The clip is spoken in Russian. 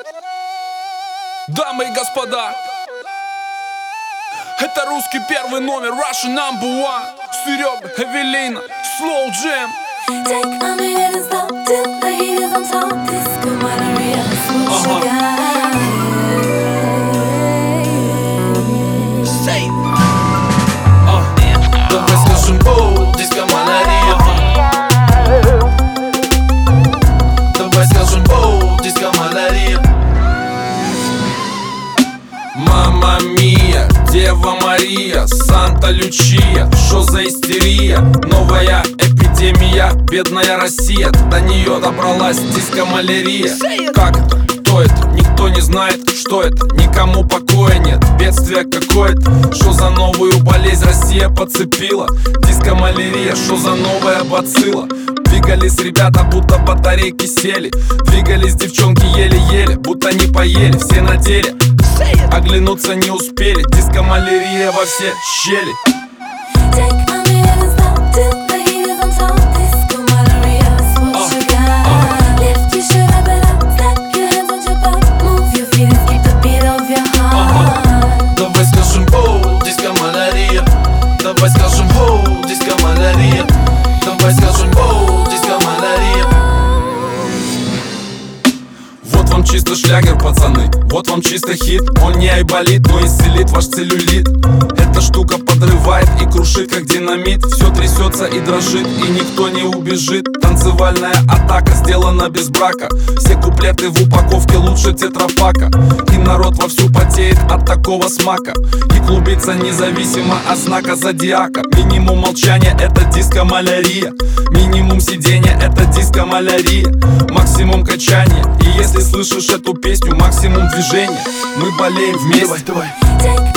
Дамы и господа, это русский первый номер, Russian number one. Серега, Эвелина, Slow Jam. Take on the head and stop till the heat is on top. Disco Malaria, smooth sugar. Say. Давай скажем оу, диско Малярия. Давай скажем оу, диско Малярия. Мама Мия, Дева Мария, Санта Лючия, шо за истерия? Новая эпидемия, бедная Россия, до нее добралась диско-малярия. Как это? Кто это? Никто не знает, что это. Никому покоя нет, бедствие какое-то. Шо за новую болезнь Россия подцепила? Диско-малярия, шо за новая бацилла? Двигались ребята, будто батарейки сели. Двигались девчонки еле-еле, будто не поели. Все на деле, оглянуться не успели. Диско-малярия во все щели. Take on the head and stop till the heat is on top. Disco Malaria, smooth sugar. Lift your shirt up and up, stack your hands on your butt. Move your feet and keep the beat of your heart. Давай скажем оу, диско Малярия. Давай скажем оу, диско Малярия. Давай скажем оу, диско Малярия. Вот вам чисто шлягер, пацаны, вот вам чисто хит. Он не айболит, но исцелит ваш целлюлит. Эта штука подрывает и крушит, как динамит. Все трясется и дрожит, и никто не убежит. Танцевальная атака сделана без брака. Все куплеты в упаковке лучше тетрапака. И народ вовсю потеет от такого смака. И клубится независимо от знака зодиака. Минимум молчания — это диско-малярия. Минимум сидения — это диско-малярия. Максимум качания. И если слышишь эту песню, максимум движения. Мы болеем вместе. Давай, давай. Take